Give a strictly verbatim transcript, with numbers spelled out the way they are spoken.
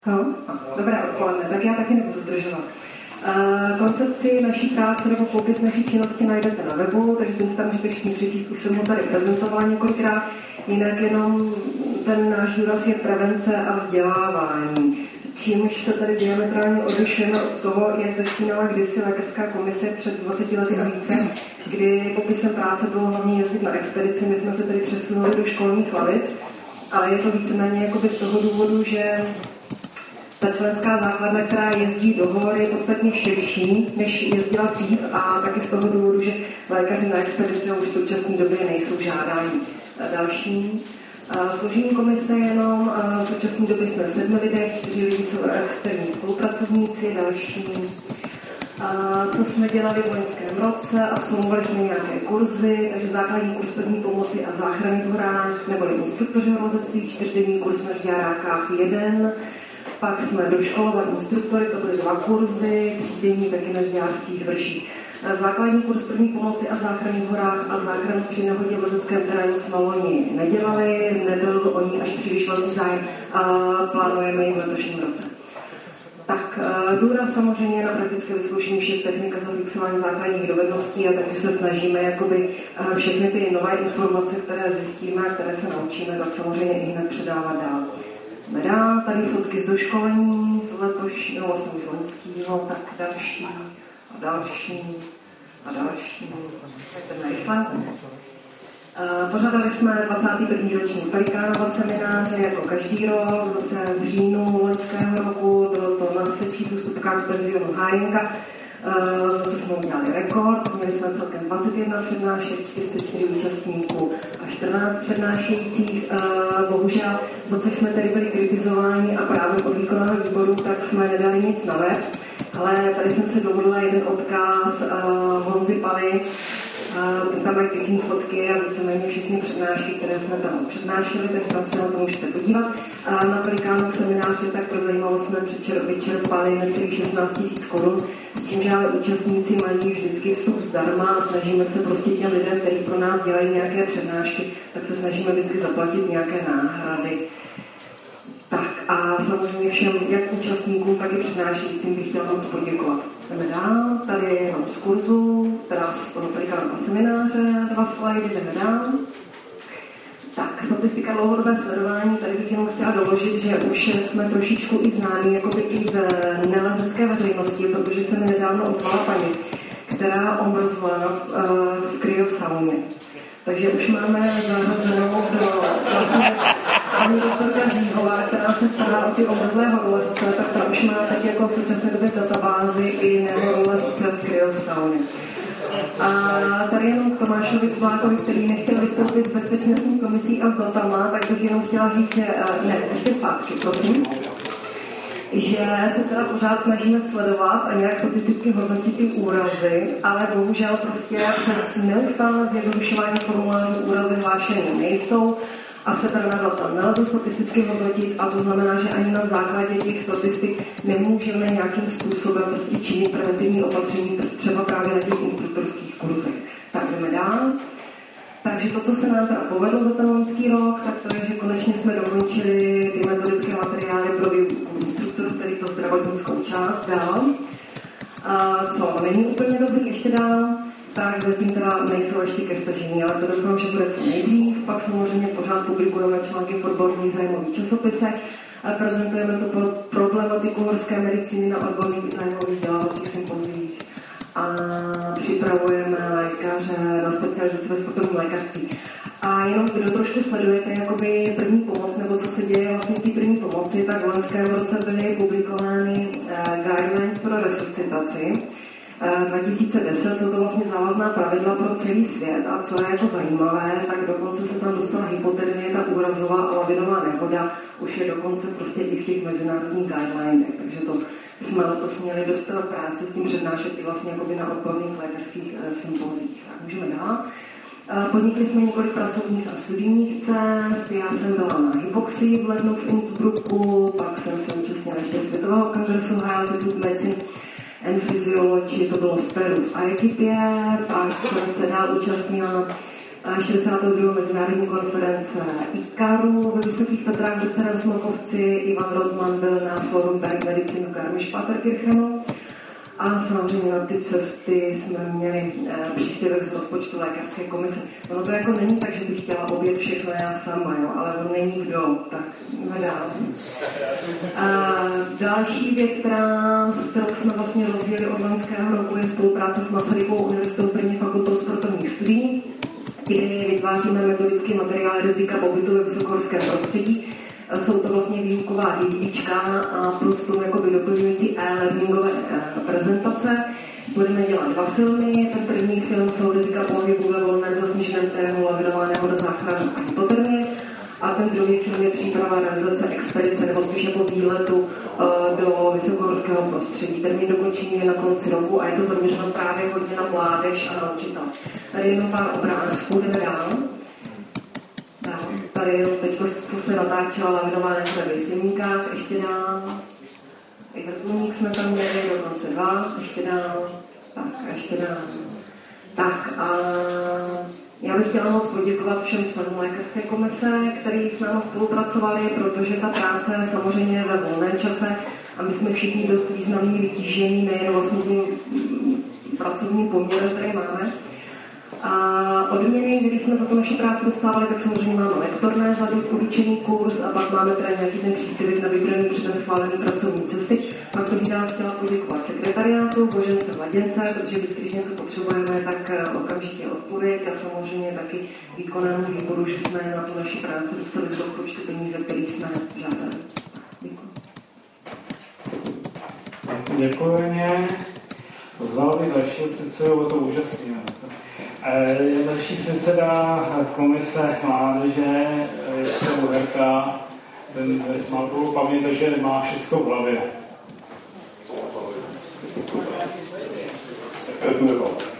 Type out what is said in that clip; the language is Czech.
No, dobré odpoledne, tak já taky nebudu zdržovat. Koncepci naší práce nebo popis naší činnosti najdete na webu, takže ten si tam můžete všichni přečíst, už jsem ho tady prezentovala několikrát, jinak jenom ten náš důraz je prevence a vzdělávání. Čímž se tady diametrálně odlišujeme od toho, jak začínala kdysi lékařská komise před dvaceti lety a více, kdy popisem práce bylo hlavně jezdit na expedici, my jsme se tady přesunuli do školních lavic, ale je to víceméně jakoby z toho důvodu, že ta členská základna, která jezdí do hor, je podstatně širší, než jezdila dřív, a taky z toho důvodu, že lékaři na expedici už v současné době nejsou žádáni. Další. Složení komise jenom, v současné době jsme sedmi lidé, čtyři lidi jsou externí spolupracovníci, další. Co jsme dělali v loňském roce, absolvovali jsme nějaké kurzy, takže základní kurz první pomoci a záchrany v horách, neboli instruktoři horolezectví, čtyřdenní kurz na žďárákách jeden. Pak jsme doškolovali instruktory, to byly dva kurzy, třídenní taky na žďárských vrších. Základní kurz první pomoci a záchrany v horách a záchranu při nehodě v lezeckém terénu jsme loni nedělali, nebyl o ní až příliš velký zájem a plánujeme ji v letošním roce. Tak důraz samozřejmě na praktické vyzkoušení všech technik a zafixování základních dovedností a taky se snažíme jakoby všechny ty nové informace, které zjistíme a které se naučíme, tak samozřejmě i hned předávat dál. Dá tady fotky z doškolení, z letošního, vlastně z loňského, tak další a další a další. Tak rychle. Pořádali jsme dvacátý první ročník Pelikánova semináře, jako každý rok, zase v říjnu loňského roku, bylo to na Sečích ústupkách penzionu Hájenka. Zase jsme udělali rekord, měli jsme celkem dvacet jedna přednášek, čtyřicet čtyři účastníků a čtrnáct přednášejících. Bohužel, za což jsme tady byli kritizováni a právě od výkonného výboru, tak jsme nedali nic na web, ale tady jsem si dovolila jeden odkaz Honzy Paly. Tam mají pěkné fotky a víceméně všechny přednášky, které jsme tam přednášeli, takže tam se na to můžete podívat. A na Pelikánov semináři tak pro zajímavost jsme vyčerpali necelých šestnáct tisíc korun, s tím, že ale účastníci mají vždycky vstup zdarma a snažíme se prostě těm lidem, kteří pro nás dělají nějaké přednášky, tak se snažíme vždycky zaplatit nějaké náhrady. Tak a samozřejmě všem, jak účastníkům, tak i přednášejícím bych chtěla moc poděkovat. Jdeme dál, tady je jenom z kurzu, teda z toho Pelikánova semináře, dva slajdy, jdeme dál. Tak, statistika dlouhodobé sledování, tady bych jenom chtěla doložit, že už jsme trošičku i známí, jakoby i v nelezecké veřejnosti, protože se mi nedávno ozvala paní, která omrzla uh, v kryosauně. Takže už máme zařazenou do vlastně paní doktorka Říhová, která se stará o ty omrzlé horolezce, tak ta už má tak jako v současné době databázi i nehorolezce z kryosauny. A tady jenom k Tomášovi Cvákovi, který nechtěl vystoupit s bezpečnostní komisí a s datama, tak bych jenom chtěla říct, že ne, ještě zpátky, prosím, že se teda pořád snažíme sledovat a nějak statisticky hodnotit ty úrazy, ale bohužel prostě přes neustále zjednodušování formulářů úrazy hlášení nejsou a se teda na data nelze statisticky hodnotit, a to znamená, že ani na základě těch statistik nemůžeme nějakým způsobem prostě činit preventivní opatření, třeba právě na těch instruktorských kurzech. Tak jdeme dál. Takže to, co se nám teda povedlo za ten loňský rok, tak to je, že konečně jsme dokončili ty metodické materiály pro výuku instruktorů, tedy to zdravotnickou část dál. A co není úplně dobrý ještě dál, tak zatím teda nejsou ještě ke stažení, ale to doufám, že bude co nejdřív. Pak samozřejmě pořád publikujeme články v odborných zájmových časopisech, prezentujeme tu problematiku horské medicíny na odborných zájmových vzdělávacích sympozích a připravujeme lékaře na specializaci ve sportovním lékařství. A jenom kdo trošku sledujete jakoby první pomoc, nebo co se děje vlastně v té první pomoci, tak v loňském roce byly publikovány uh, guidelines pro resuscitaci. dva tisíce deset jsou to vlastně závazná pravidla pro celý svět, a co je jako zajímavé, tak dokonce se tam dostala hypotermie, ta úrazová a lavinová nehoda už je dokonce prostě i v těch mezinárodních guidelinech, takže to jsme letos měli dostat práci s tím přednášet i vlastně jakoby na odborných lékařských e, sympozích. Tak můžeme dál. E, podnikli jsme několik pracovních a studijních cest, já jsem byla na hypoxii v lednu v Innsbrucku, pak jsem se účastnila ještě Světového kongresu High Altitude Medicine and Physiology, to bylo v Peru v Arequipě, pak jsem se dál účastnila šedesátá druhá mezinárodní konference ICARu ve Vysokých Tatrách ve Starém Smrkovci. Ivan Rodman byl na Forum Berg Medicinu Garmisch-Partenkirchenu. A samozřejmě na ty cesty jsme měli e, příspěvek z rozpočtu lékařské komise. Ono to jako není tak, že bych chtěla obět všechno já sama, jo, ale on není kdo, tak dál. A další věc, která, s kterou jsme vlastně rozjeli od loňského roku, je spolupráce s Masarykovou univerzitou první fakultou sportovních studií, kdy vytváříme metodický materiál rizika pobytu ve vysokohorském prostředí. Jsou to vlastně výuková díčka a plus tomu jakoby doplňující e-learningové prezentace. Budeme dělat dva filmy. Ten první film jsou rizika pohybu ve volném zasněženém terénu, lavinová nehoda, záchrana a hypotermie. A ten druhý film je příprava realizace expedice nebo spíš jako výletu do vysokohorského prostředí. Termín dokončení je na konci roku a je to zaměřeno právě hodně na mládež a na učitele. Tady jenom pár obrázků, jdeme dál. Tady jenom teď, co se natáčela lavinová nehoda v Jeseníkách, ještě dál. I vrtulník jsme tam měli, dokonce dva, ještě dál. Tak a ještě dál. Tak a já bych chtěla moc poděkovat všem členům lékařské komise, kteří s námi spolupracovali, protože ta práce je samozřejmě ve volném čase a my jsme všichni dost významně vytížení, nejen vlastně tím pracovním poměrem, který máme. A odměny, když jsme za to naši práci dostávali, tak samozřejmě máme lektorné za podučený kurz a pak máme teda nějaký ten příspěvek na vybraný předem schválený pracovní cesty. Pak to bych chtěla poděkovat sekretariátu, Božence Vladěnce, protože vždycky, když něco potřebujeme, tak okamžitě odpověď a samozřejmě taky výkonnému výboru, že jsme na tu naši práci dostali z rozpočtu peníze, který jsme žádali. Děkuji. Děkuji mě. Pozval bych dalšího předsedu, bylo to úžasné. Je další předseda komise mládeže, je to Uherka, ten má dlouhou paměť, takže má všechno v hlavě. Děkuji.